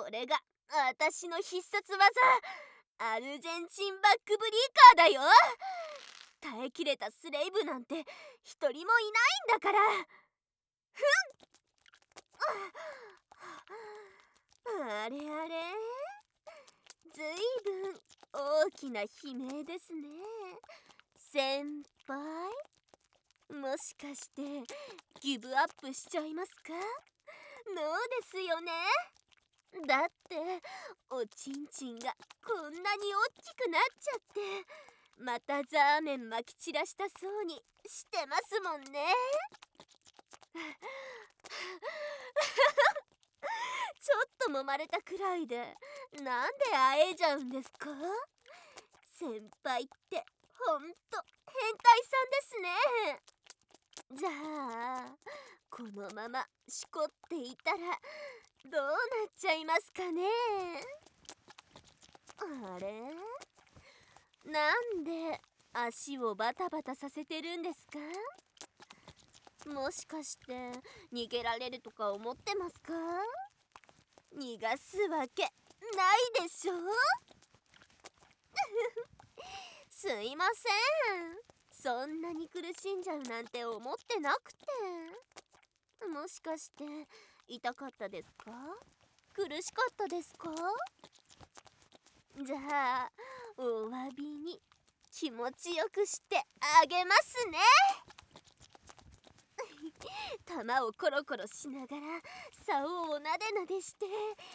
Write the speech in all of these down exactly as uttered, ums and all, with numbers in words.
れが私の必殺技、アルゼンチンバックブリーカーだよ。耐えきれたスレイブなんて一人もいないんだから。ふんあれあれ、ずいぶん大きな悲鳴ですね。先輩、もしかしてギブアップしちゃいますか？ノーですよね。だっておちんちんがこんなに大きくなっちゃって、またザーメンまき散らしたそうにしてますもんね。ちょっと揉まれたくらいでなんで会えちゃうんですか？先輩ってほんと変態さんですね。じゃあこのまましこっていたらどうなっちゃいますかね。あれ、なんで足をバタバタさせてるんですか？もしかして逃げられるとか思ってますか？逃がすわけないでしょ。すいません、そんなに苦しんじゃうなんて思ってなくて。もしかして痛かったですか？苦しかったですか？じゃあお詫びに気持ちよくしてあげますね。玉をコロコロしながら竿をなでなでして、ほ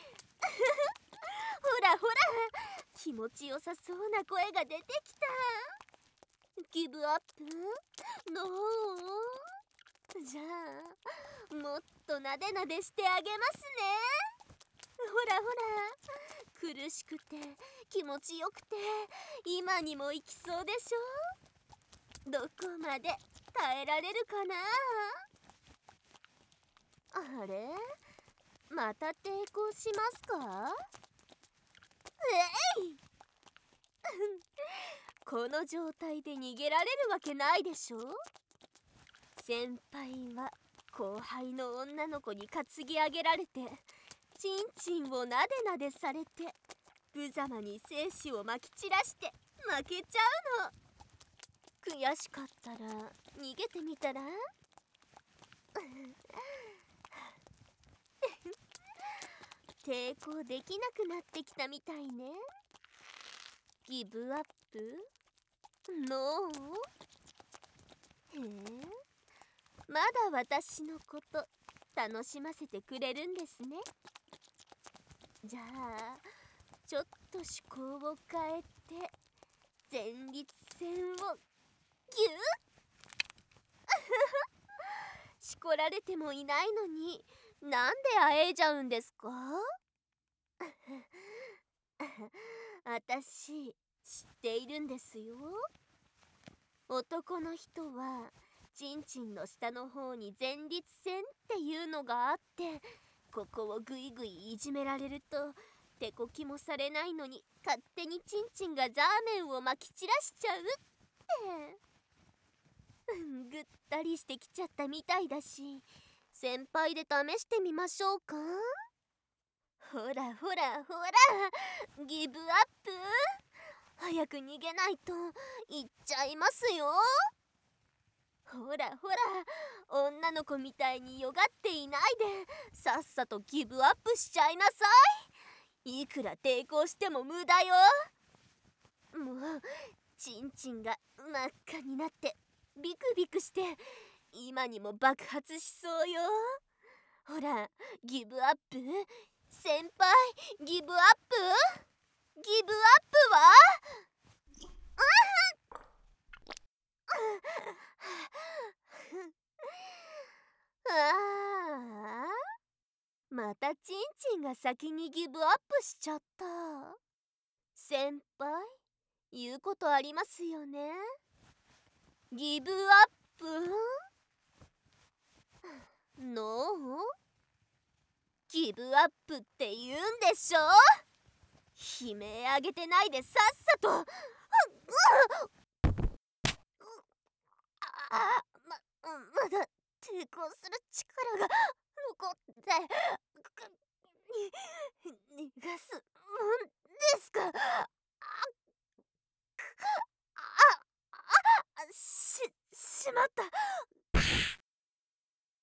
らほら、気持ちよさそうな声が出てきた。ギブアップ？ノー？じゃあもっとなでなでしてあげますね。ほらほら、苦しくて気持ちよくて今にも行きそうでしょ。どこまで耐えられるかな。あれ、また抵抗しますか？えいこの状態で逃げられるわけないでしょ。先輩は後輩の女の子に担ぎ上げられて、チンチンをなでなでされて、無様に精子をまき散らして負けちゃうの。悔しかったら逃げてみたら？抵抗できなくなってきたみたいね。ギブアップ？ノー？へえ、まだ私のこと楽しませてくれるんですね。じゃあちょっと趣向を変えて前立腺をギュッしこられてもいないのになんであえいじゃうんですか？あたし知っているんですよ。男の人はチンチンの下の方に前立腺っていうのがあって、ここをぐいぐいいじめられると手こきもされないのに勝手にチンチンがザーメンをまき散らしちゃうって。ぐったりしてきちゃったみたいだし、先輩で試してみましょうか？ほらほらほら、ギブアップ？早く逃げないと行っちゃいますよ。ほらほら、女の子みたいによがっていないでさっさとギブアップしちゃいなさい。いくら抵抗しても無駄よ。もうチンチンが真っ赤になってビクビクして今にも爆発しそうよ。ほら、ギブアップ？先輩、ギブアップ？ギブアップは？ああ、またチンチンが先にギブアップしちゃった。先輩、言うことありますよね。ギブアップ？ノー？ギブアップって言うんでしょ。悲鳴あげてないでさっさと。あままだ抵抗する力が残ってにまった。